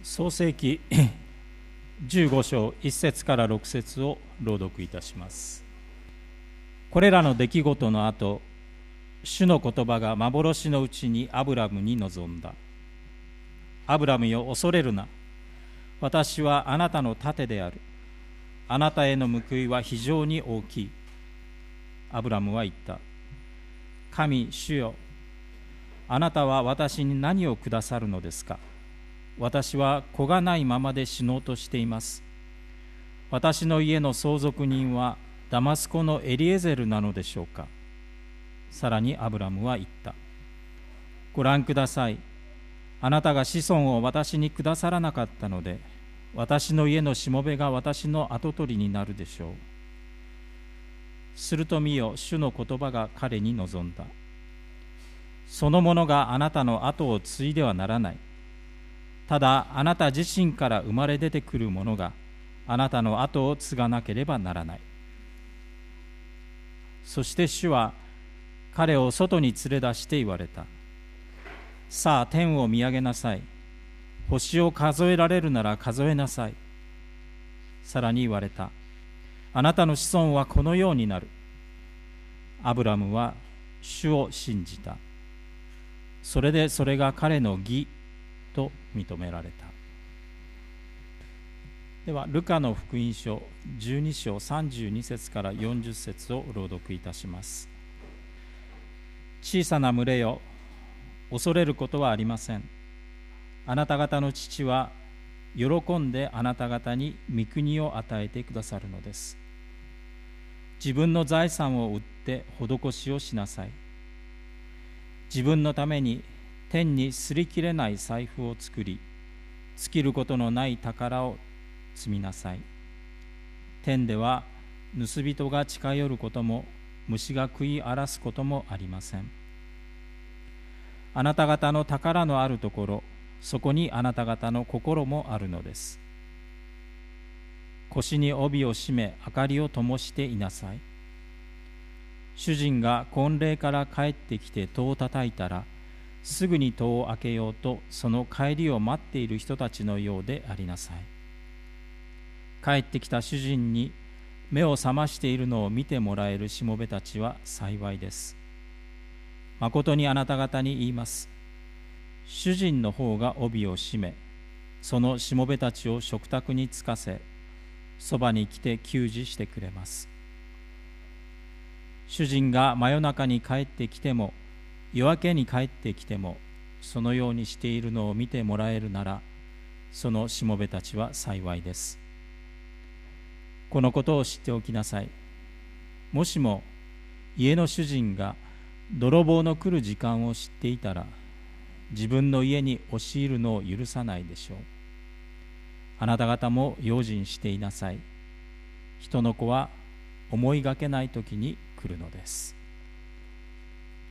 創世記15章1節から6節を朗読いたします。これらの出来事の後、主の言葉が幻のうちにアブラムに臨んだ。アブラムよ、恐れるな。私はあなたの盾である。あなたへの報いは非常に大きい。アブラムは言った。神、主よ、あなたは私に何をくださるのですか。私は子がないままで死のうとしています。私の家の相続人はダマスコのエリエゼルなのでしょうか。さらにアブラムは言った。ご覧ください。あなたが子孫を私にくださらなかったので、私の家のしもべが私の跡取りになるでしょう。すると見よ、主の言葉が彼に臨んだ。その者があなたの後を継いではならない。ただあなた自身から生まれ出てくる者があなたの後を継がなければならない。そして主は彼を外に連れ出して言われた。さあ天を見上げなさい。星を数えられるなら数えなさい。さらに言われた。あなたの子孫はこのようになる。アブラムは主を信じた。それでそれが彼の義と認められた。ではルカの福音書12章32節から40節を朗読いたします。小さな群れよ、恐れることはありません。あなた方の父は喜んであなた方に御国を与えてくださるのです。自分の財産を売って施しをしなさい。自分のために天にすり切れない財布を作り、尽きることのない宝を積みなさい。天では盗人が近寄ることも虫が食い荒らすこともありません。あなた方の宝のあるところ、そこにあなた方の心もあるのです。腰に帯を締め明かりを灯していなさい。主人が婚礼から帰ってきて戸を叩いたら、すぐに戸を開けようとその帰りを待っている人たちのようでありなさい。帰ってきた主人に目を覚ましているのを見てもらえるしもべたちは幸いです。まことにあなた方に言います。主人の方が帯を締め、そのしもべたちを食卓につかせ、そばに来て給仕してくれます。主人が真夜中に帰ってきても、夜明けに帰ってきても、そのようにしているのを見てもらえるなら、そのしもべたちは幸いです。このことを知っておきなさい。もしも家の主人が泥棒の来る時間を知っていたら、自分の家に押し入るのを許さないでしょう。あなた方も用心していなさい。人の子は思いがけない時に来るのです。